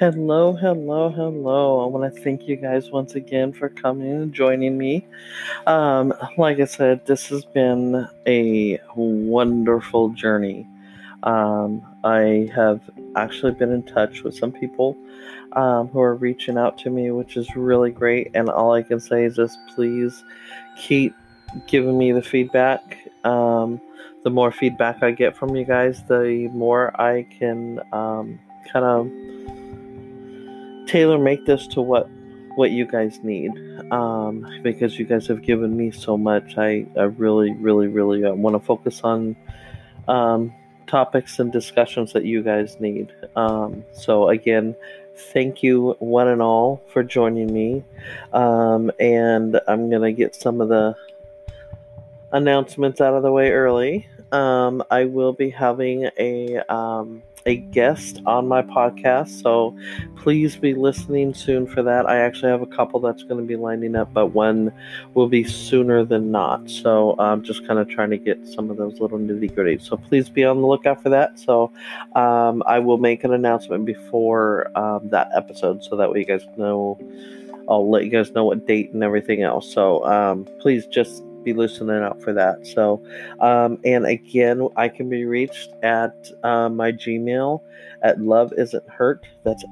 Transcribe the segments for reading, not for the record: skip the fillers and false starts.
Hello, hello, hello. I want to thank you guys once again for coming and joining me. Like I said, this has been a wonderful journey. I have actually been in touch with some people who are reaching out to me, which is really great. And all I can say is just please keep giving me the feedback. The more feedback I get from you guys, the more I can kind of tailor make this to what you guys need, because you guys have given me so much. I really want to focus on um, topics and discussions that you guys need. So again, thank you one and all for joining me, and I'm gonna get some of the announcements out of the way early. I will be having a guest on my podcast, so please be listening soon for that. I actually have a couple that's going to be lining up, but one will be sooner than not. So I'm just kind of trying to get some of those little nitty gritty. So please be on the lookout for that. So I will make an announcement before that episode, so that way you guys know. I'll let you guys know what date and everything else. So please just be listening out for that. So, and again, I can be reached at my Gmail at Love Isn't Hurt. That's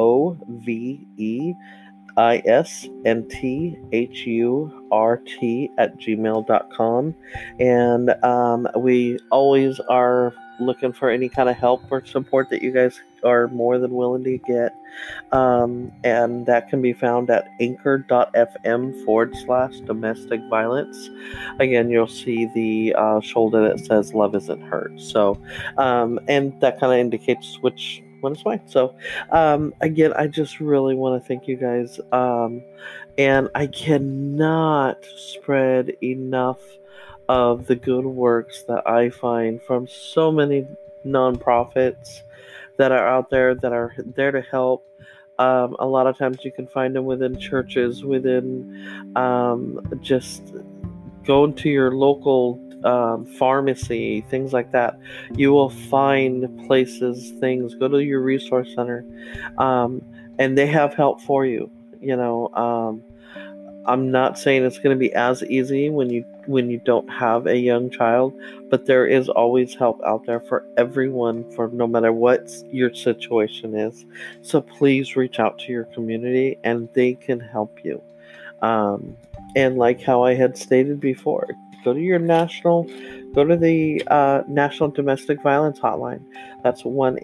LOVEISNTHURT at gmail.com. And we always are looking for any kind of help or support that you guys are more than willing to get. And that can be found at anchor.fm/domestic violence. Again, you'll see the shoulder that says Love Isn't Hurt. So, and that kind of indicates which one is mine. So, again, I just really want to thank you guys. And I cannot spread enough of the good works that I find from so many nonprofits that are out there that are there to help. A lot of times you can find them within churches, within just going to your local pharmacy, things like that. You will find places, things. Go to your resource center, and they have help for you. You know, I'm not saying it's going to be as easy when you don't have a young child, but there is always help out there for everyone, for no matter what your situation is. So please reach out to your community, and they can help you. Um, and like how I had stated before, go to the National Domestic Violence Hotline. That's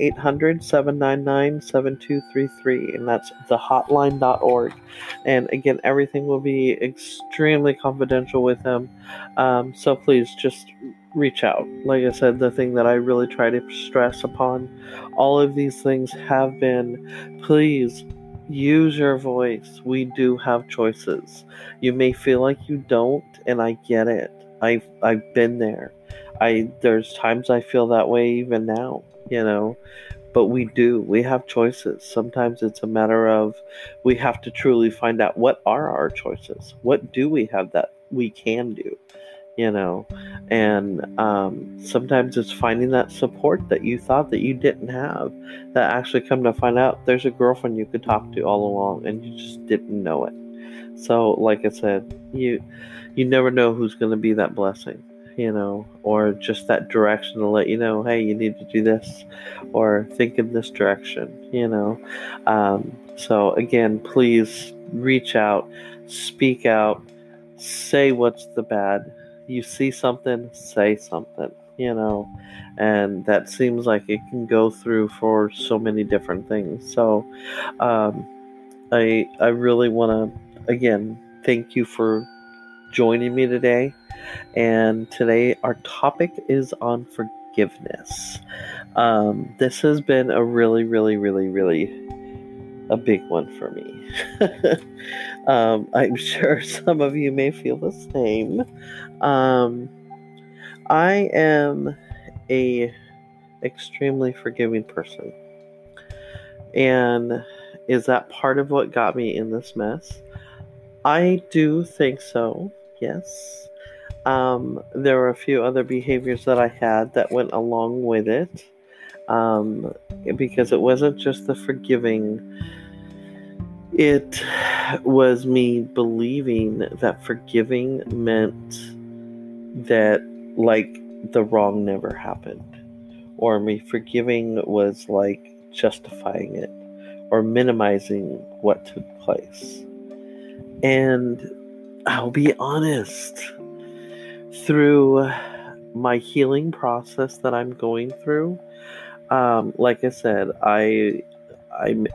1-800-799-7233, and that's thehotline.org. And again, everything will be extremely confidential with them. So please just reach out. Like I said, the thing that I really try to stress upon all of these things have been, please use your voice. We do have choices. You may feel like you don't, and I get it. I've been there. There's times I feel that way even now, but we have choices. Sometimes it's a matter of we have to truly find out what are our choices. What do we have that we can do? And sometimes it's finding that support that you thought that you didn't have, that actually come to find out there's a girlfriend you could talk to all along and you just didn't know it. So like I said, you never know who's going to be that blessing, or just that direction to let you know, hey, you need to do this or think in this direction. So again, please reach out, speak out, say what's the bad. You see something, say something, and that seems like it can go through for so many different things. So I really want to, again, thank you for joining me today. And today our topic is on forgiveness. This has been a really a big one for me. I'm sure some of you may feel the same. I am a extremely forgiving person. And is that part of what got me in this mess? I do think so, yes. There were a few other behaviors that I had that went along with it. um, because it wasn't just the forgiving. It was me believing that forgiving meant that, like, the wrong never happened, or me forgiving was like justifying it or minimizing what took place. And I'll be honest, through my healing process that I'm going through, like I said, I'm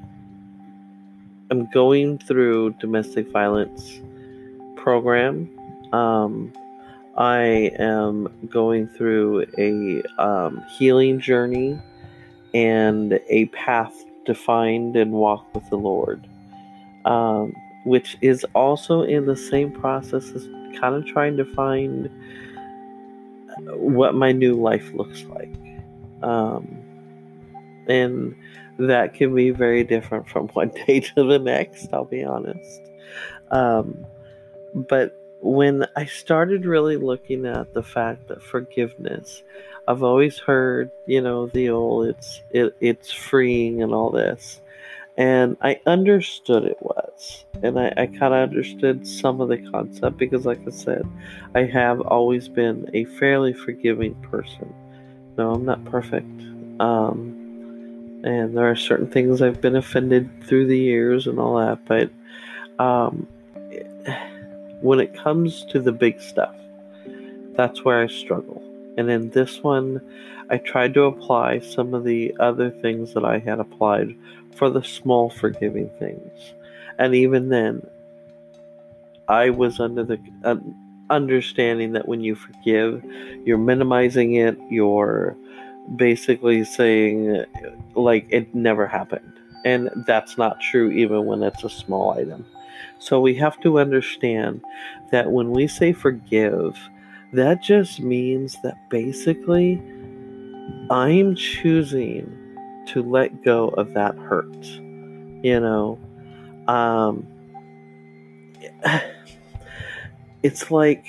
going through domestic violence program. Um, I am going through a healing journey and a path to find and walk with the Lord, um, which is also in the same process as kind of trying to find what my new life looks like. Um, and that can be very different from one day to the next, I'll be honest. Um, but when I started really looking at the fact that forgiveness, I've always heard, the old it's freeing and all this. And I understood it was. And I kind of understood some of the concept because, like I said, I have always been a fairly forgiving person. No, I'm not perfect. And there are certain things I've been offended through the years and all that. But um, when it comes to the big stuff, that's where I struggle. And in this one, I tried to apply some of the other things that I had applied for the small forgiving things. And even then, I was under the understanding that when you forgive, you're minimizing it, you're basically saying, like, it never happened. And that's not true even when it's a small item. So we have to understand that when we say forgive, that just means that basically I'm choosing to let go of that hurt. You know, um, it's like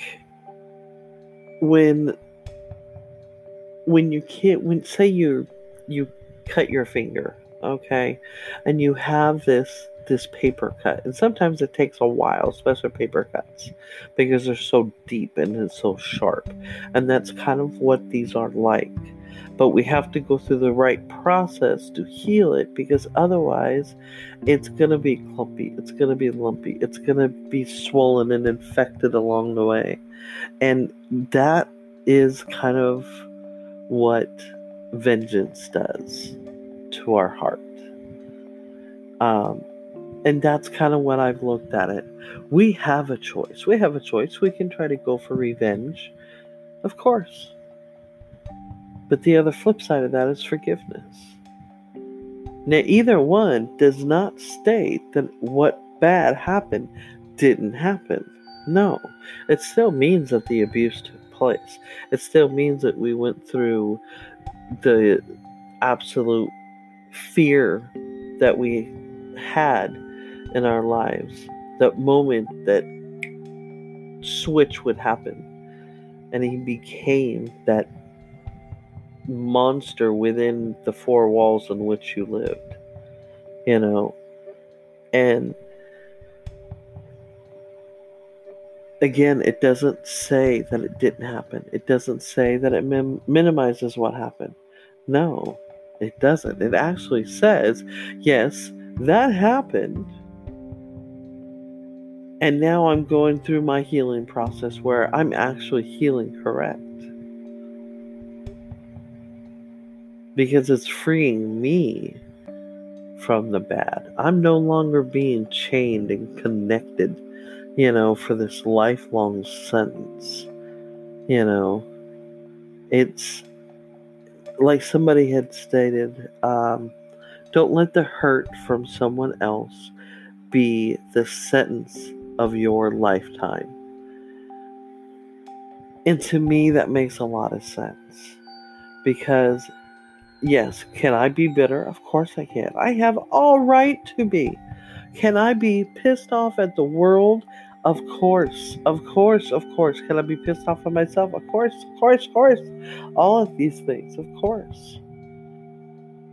when you can't, say you cut your finger, okay, and you have this paper cut, and sometimes it takes a while, especially paper cuts, because they're so deep and it's so sharp, and that's kind of what these are like. But we have to go through the right process to heal it, because otherwise it's going to be clumpy, it's going to be lumpy, it's going to be swollen and infected along the way. And that is kind of what vengeance does to our heart. And that's kind of what I've looked at it. We have a choice. We can try to go for revenge, of course. But the other flip side of that is forgiveness. Now, either one does not state that what bad happened didn't happen. No. It still means that the abuse took place. It still means that we went through the absolute fear that we had in our lives, that moment that switch would happen, and he became that monster within the four walls in which you lived, and again, it doesn't say that it didn't happen. It doesn't say that it minimizes what happened. No, it doesn't. It actually says, yes, that happened, and now I'm going through my healing process where I'm actually healing correct. Because it's freeing me from the bad. I'm no longer being chained and connected, for this lifelong sentence. It's like somebody had stated, don't let the hurt from someone else be the sentence of your lifetime. And to me, that makes a lot of sense. Because, yes, can I be bitter? Of course I can. I have all right to be. Can I be pissed off at the world? Of course. Can I be pissed off at myself? Of course. All of these things, of course.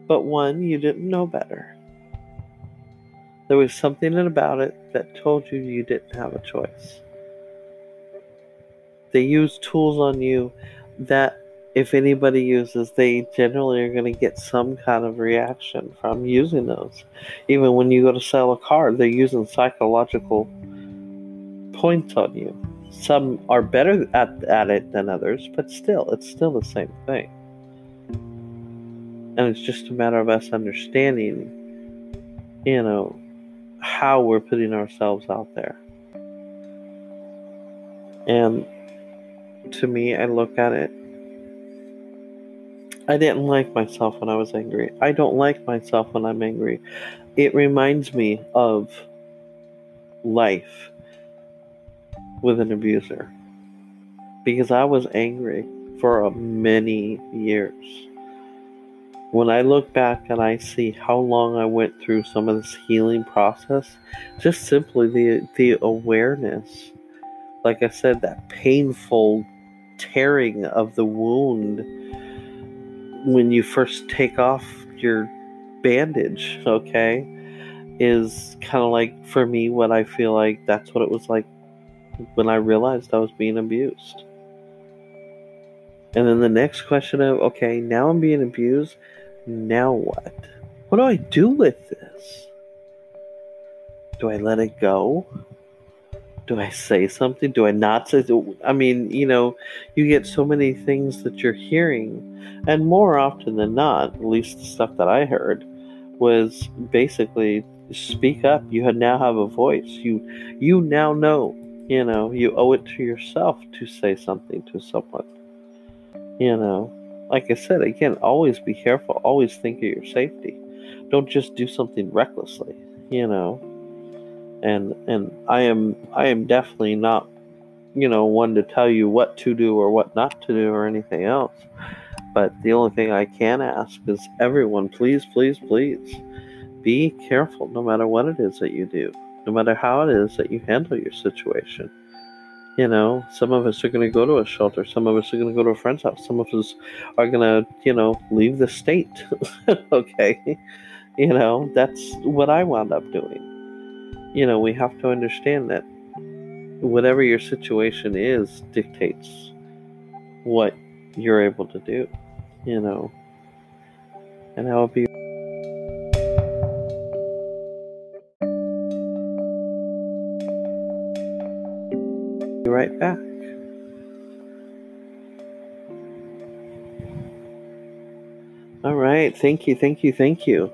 But one, you didn't know better. There was something about it that told you you didn't have a choice. They use tools on you that if anybody uses, they generally are going to get some kind of reaction from using those. Even when you go to sell a car, they're using psychological points on you. Some are better at it than others, but still, it's still the same thing. And it's just a matter of us understanding, how we're putting ourselves out there. And to me, I look at it, I didn't like myself when I was angry. I don't like myself when I'm angry. It reminds me of life with an abuser. Because I was angry for many years. When I look back and I see how long I went through some of this healing process, just simply the awareness, like I said, that painful tearing of the wound when you first take off your bandage, okay, is kind of like, for me, what I feel like that's what it was like when I realized I was being abused. And then the next question of, okay, now I'm being abused, now what? What do I do with this? Do I let it go? Do I say something? Do I not say? I mean, you get so many things that you're hearing, and more often than not, at least the stuff that I heard, was basically speak up. You now have a voice. You now know. You owe it to yourself to say something to someone. Like I said, again, always be careful. Always think of your safety. Don't just do something recklessly. And I am definitely not, one to tell you what to do or what not to do or anything else. But the only thing I can ask is everyone, please, please, please, be careful no matter what it is that you do, no matter how it is that you handle your situation. Some of us are going to go to a shelter. Some of us are going to go to a friend's house. Some of us are going to, leave the state. Okay. That's what I wound up doing. We have to understand that whatever your situation is dictates what you're able to do, and I'll be right back. All right. Thank you. Thank you. Thank you.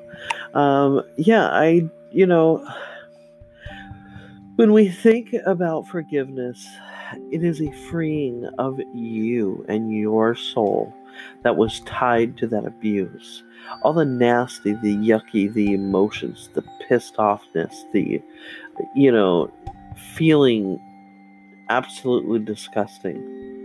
When we think about forgiveness, it is a freeing of you and your soul that was tied to that abuse. All the nasty, the yucky, the emotions, the pissed offness, the, feeling absolutely disgusting.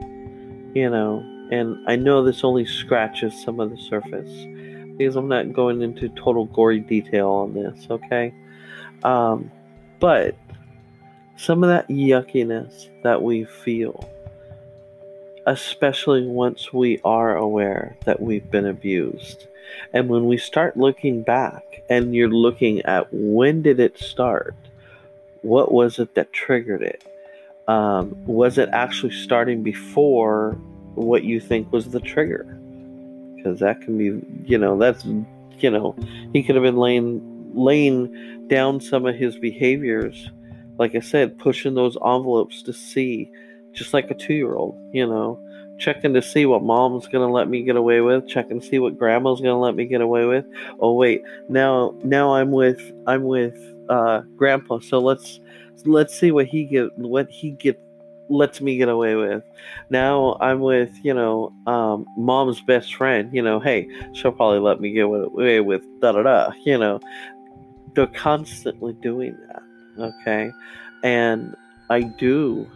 And I know this only scratches some of the surface because I'm not going into total gory detail on this, okay? But some of that yuckiness that we feel, especially once we are aware that we've been abused, and when we start looking back and you're looking at when did it start, what was it that triggered it? Was it actually starting before what you think was the trigger? Because that can be, that's, he could have been laying down some of his behaviors, like I said, pushing those envelopes to see, just like a 2-year-old, checking to see what mom's going to let me get away with, checking to see what grandma's going to let me get away with. Oh wait, now I'm with grandpa, so let's see what he lets me get away with. Now I'm with, mom's best friend, hey, she'll probably let me get away with da-da-da, They're constantly doing that, okay? And I do,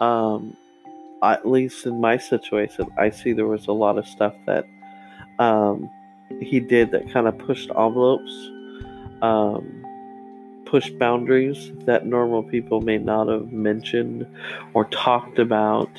at least in my situation, I see there was a lot of stuff that he did that kind of pushed envelopes, push boundaries that normal people may not have mentioned or talked about,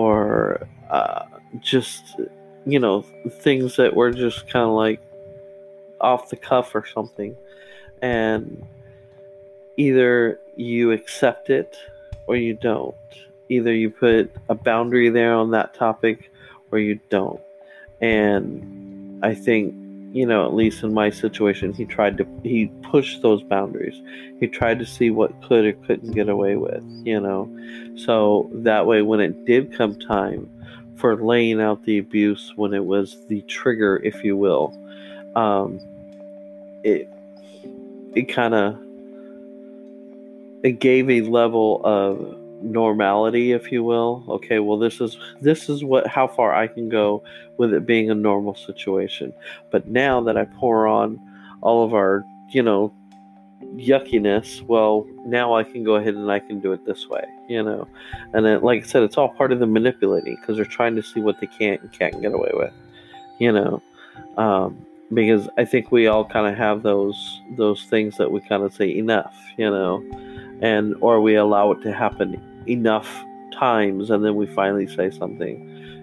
or just, things that were just kind of like, off the cuff or something, and either you accept it or you don't. Either you put a boundary there on that topic or you don't. And I think, at least in my situation, he pushed those boundaries. He tried to see what could or couldn't get away with, So that way, when it did come time for laying out the abuse, when it was the trigger, if you will, it kind of, it gave a level of normality, if you will. Okay, well, this is how far I can go with it being a normal situation. But now that I pour on all of our, yuckiness, well, now I can go ahead and I can do it this way, And then, like I said, it's all part of the manipulating, because they're trying to see what they can't get away with, because I think we all kind of have those things that we kind of say enough, and or we allow it to happen enough times, and then we finally say something,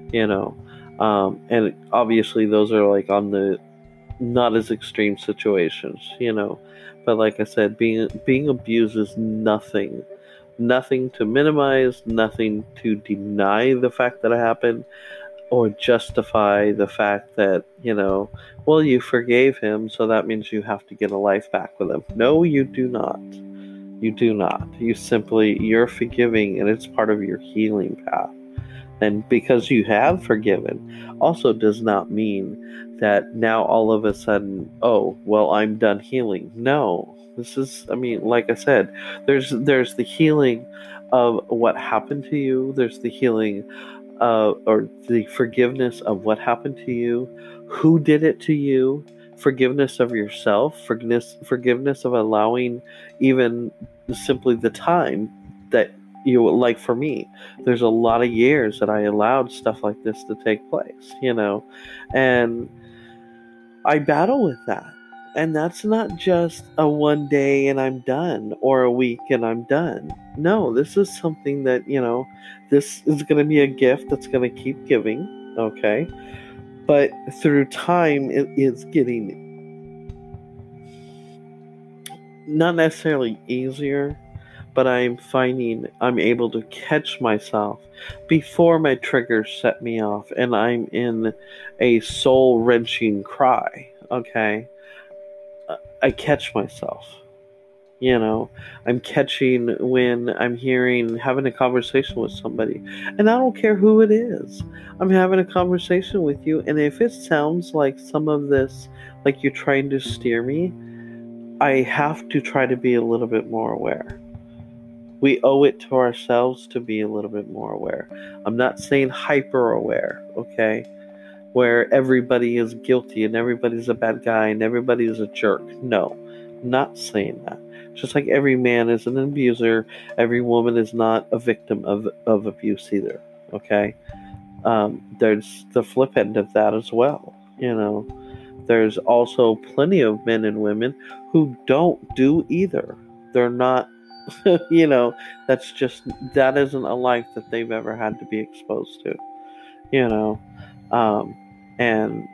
and obviously those are like on the not as extreme situations, but like I said, being abused is nothing to minimize, nothing to deny the fact that it happened, or justify the fact that, well, you forgave him, so that means you have to get a life back with him. No, you do not. You do not. You're forgiving, and it's part of your healing path. And because you have forgiven also does not mean that now all of a sudden, oh, well, I'm done healing. No. This is, like I said, there's the healing of what happened to you. There's the healing or the forgiveness of what happened to you, who did it to you, forgiveness of yourself, forgiveness of allowing even simply the time that like for me, there's a lot of years that I allowed stuff like this to take place, and I battle with that. And that's not just a one day and I'm done, or a week and I'm done. No, this is something that, this is going to be a gift that's going to keep giving, okay? But through time, it is getting not necessarily easier, but I'm finding I'm able to catch myself before my triggers set me off and I'm in a soul-wrenching cry, okay? I catch myself, I'm catching when I'm having a conversation with somebody, and I don't care who it is. I'm having a conversation with you, and if it sounds like some of this, like you're trying to steer me, I have to try to be a little bit more aware. We owe it to ourselves to be a little bit more aware. I'm not saying hyper aware, okay? Where everybody is guilty and everybody's a bad guy and everybody is a jerk. No, I'm not saying that. Just like every man is an abuser, every woman is not a victim of abuse either, okay? There's the flip end of that as well, There's also plenty of men and women who don't do either. They're not, that isn't a life that they've ever had to be exposed to, and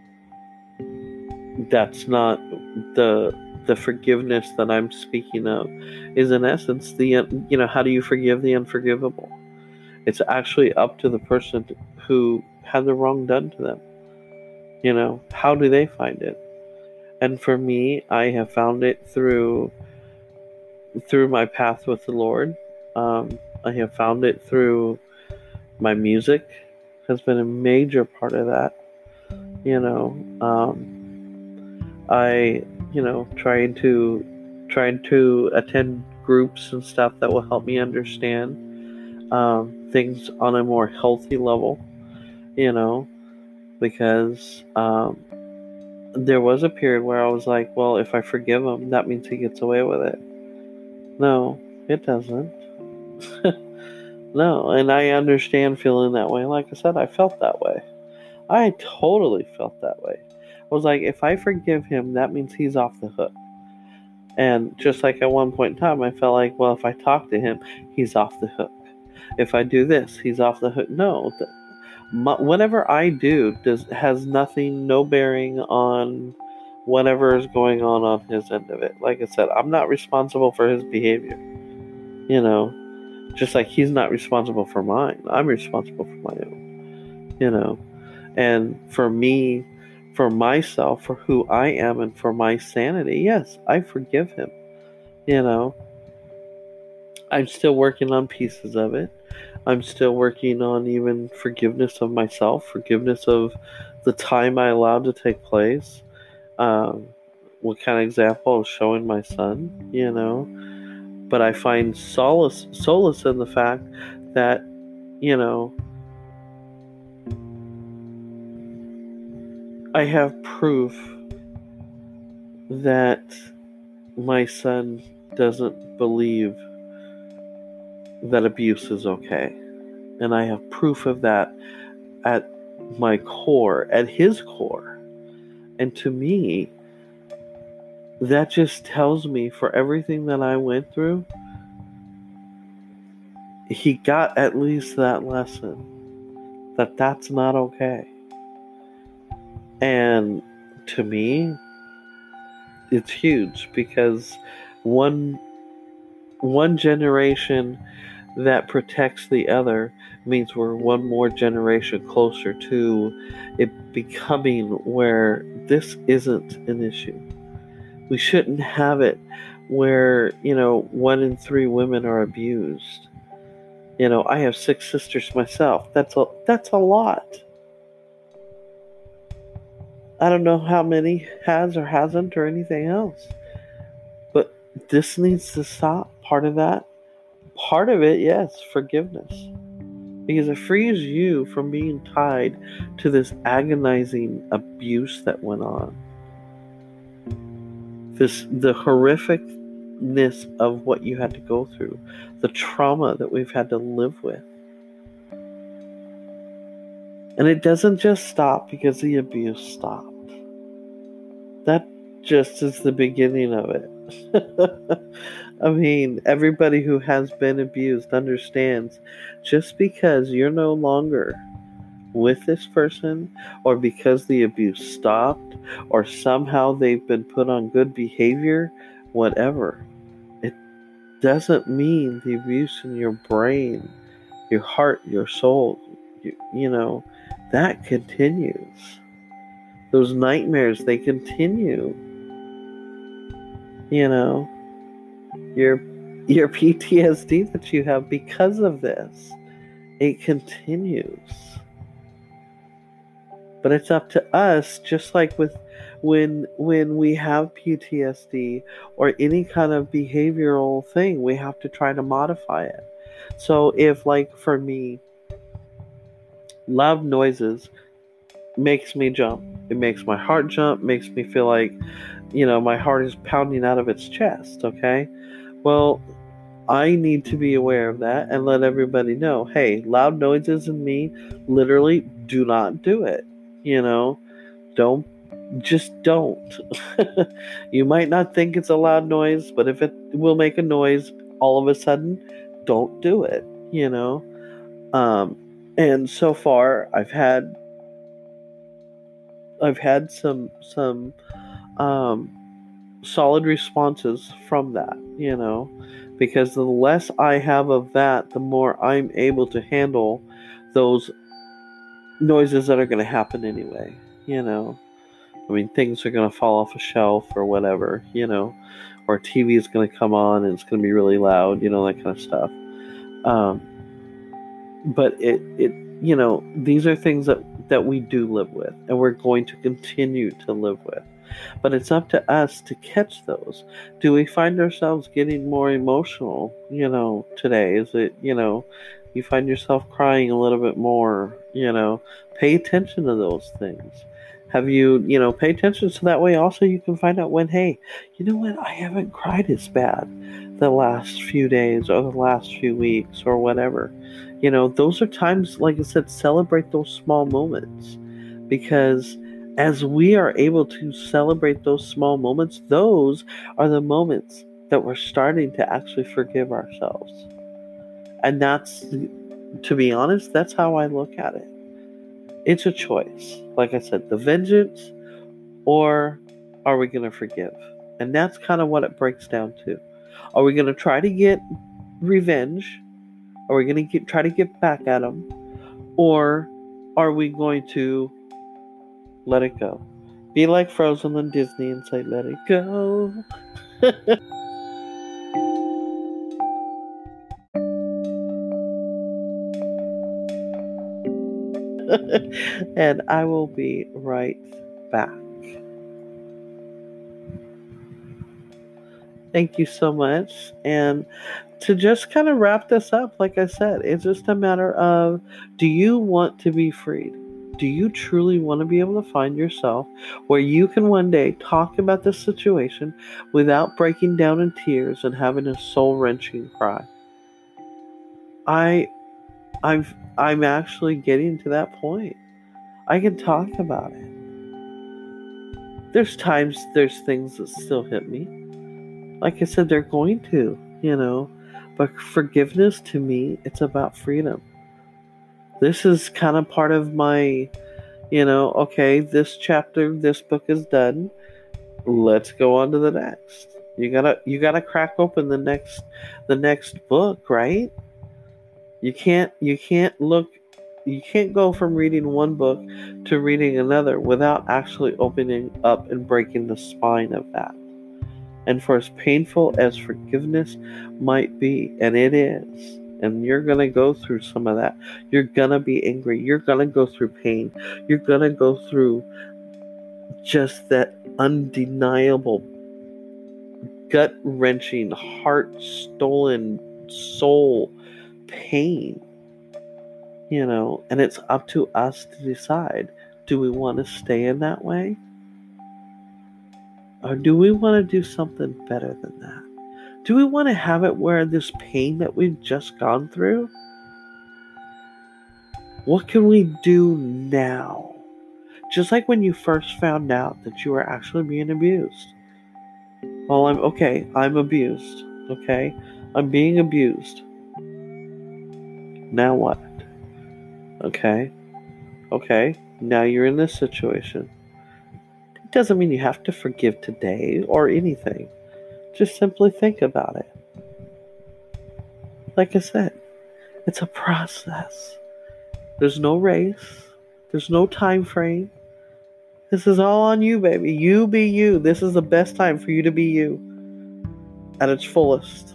that's not the forgiveness that I'm speaking of. Is in essence how do you forgive the unforgivable? It's actually up to the person who had the wrong done to them. How do they find it? And for me, I have found it through my path with the Lord. I have found it through my music. Has been a major part of that. I trying to attend groups and stuff that will help me understand things on a more healthy level, because there was a period where I was like, well, if I forgive him, that means he gets away with it. No, it doesn't. No, and I understand feeling that way. Like I said, I felt that way. I totally felt that way. I was like, if I forgive him, that means he's off the hook. And just like at one point in time, I felt like, well, if I talk to him, he's off the hook. If I do this, he's off the hook. No, whatever I do has no bearing on whatever is going on his end of it. Like I said, I'm not responsible for his behavior. You know, just like he's not responsible for mine. I'm responsible for my own. And for me, for myself, for who I am, and for my sanity, yes, I forgive him. You know, I'm still working on pieces of it. I'm still working on even forgiveness of myself, forgiveness of the time I allowed to take place. Um, what kind of example I was showing my son, But I find solace in the fact that, I have proof that my son doesn't believe that abuse is okay. And I have proof of that at my core, at his core. And to me, that just tells me for everything that I went through, he got at least that lesson that that's not okay. And to me, it's huge because one generation that protects the other means we're one more generation closer to it becoming where this isn't an issue. We shouldn't have it where, 1 in 3 women are abused. I have 6 sisters myself. That's a lot. I don't know how many has or hasn't or anything else. But this needs to stop. Part of it, yes, forgiveness. Because it frees you from being tied to this agonizing abuse that went on. The horrificness of what you had to go through. The trauma that we've had to live with. And it doesn't just stop because the abuse stopped. That just is the beginning of it. I mean, everybody who has been abused understands just because you're no longer with this person, or because the abuse stopped, or somehow they've been put on good behavior, whatever, it doesn't mean the abuse in your brain, your heart, your soul, that continues. Those nightmares, they continue. Your PTSD that you have because of this, it continues. But it's up to us, just like with when we have PTSD or any kind of behavioral thing, we have to try to modify it. So if, like for me, loud noises makes me jump, it makes my heart jump, makes me feel like, my heart is pounding out of its chest, okay? Well, I need to be aware of that and let everybody know, hey, loud noises in me, literally do not do it. Don't. You might not think it's a loud noise, but if it will make a noise all of a sudden, don't do it. And so far I've had some solid responses from that, because the less I have of that, the more I'm able to handle those noises that are going to happen anyway. I mean, things are going to fall off a shelf or whatever, or TV is going to come on and it's going to be really loud, that kind of stuff. But these are things that we do live with, and we're going to continue to live with. But it's up to us to catch those. Do we find ourselves getting more emotional, today? Is it, you find yourself crying a little bit more, pay attention to those things. Have you, pay attention so that way also you can find out when, hey, you know what, I haven't cried as bad the last few days or the last few weeks or whatever. Those are times, like I said, celebrate those small moments, because as we are able to celebrate those small moments, those are the moments that we're starting to actually forgive ourselves. And that's, to be honest, that's how I look at it. It's a choice. Like I said, the vengeance or are we going to forgive? And that's kind of what it breaks down to. Are we going to try to get revenge? Are we going to try to get back at them? Or are we going to let it go? Be like Frozen and Disney and say, let it go. And I will be right back. Thank you so much. And to just kind of wrap this up, like I said, it's just a matter of, do you want to be freed? Do you truly want to be able to find yourself where you can one day talk about this situation without breaking down in tears and having a soul-wrenching cry? I'm actually getting to that point. I can talk about it. There's things that still hit me. Like I said, they're going to, but forgiveness to me, it's about freedom. This is kind of part of my, okay, this book is done. Let's go on to the next. You gotta crack open the next book, right? You can't go from reading one book to reading another without actually opening up and breaking the spine of that. And for as painful as forgiveness might be, and it is, and you're going to go through some of that. You're going to be angry. You're going to go through pain. You're going to go through just that undeniable, gut-wrenching, heart-stolen soul pain. And it's up to us to decide, do we want to stay in that way? Or do we want to do something better than that? Do we want to have it where this pain that we've just gone through, what can we do now? Just like when you first found out that you were actually being abused. Well, I'm abused. Okay? I'm being abused. Now what? Okay? Now you're in this situation. It doesn't mean you have to forgive today or anything. Just simply think about it. Like I said, it's a process. There's no race. There's no time frame. This is all on you, baby. You be you. This is the best time for you to be you at its fullest.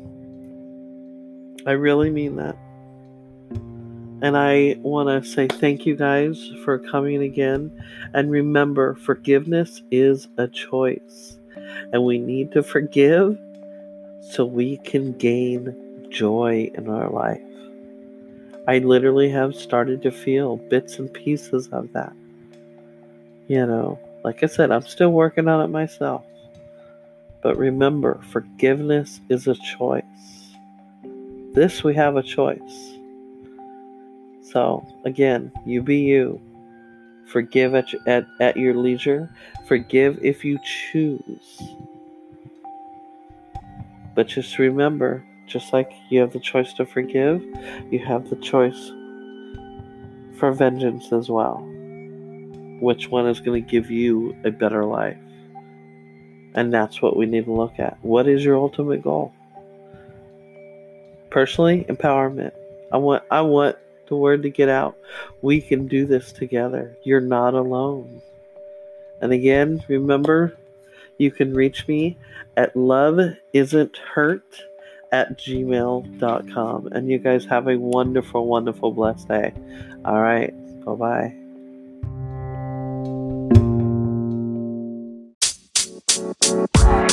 I really mean that. And I want to say thank you guys for coming again. And remember, forgiveness is a choice. And we need to forgive so we can gain joy in our life. I literally have started to feel bits and pieces of that. Like I said, I'm still working on it myself. But remember, forgiveness is a choice. This, we have a choice. So, again, you be you. Forgive at your leisure. Forgive if you choose. But just remember, just like you have the choice to forgive, you have the choice for vengeance as well. Which one is going to give you a better life? And that's what we need to look at. What is your ultimate goal? Personally, empowerment. I want the word to get out. We can do this together. You're not alone. And again, remember, you can reach me at loveisn'thurt@gmail.com. And you guys have a wonderful, wonderful, blessed day. All right. Bye-bye.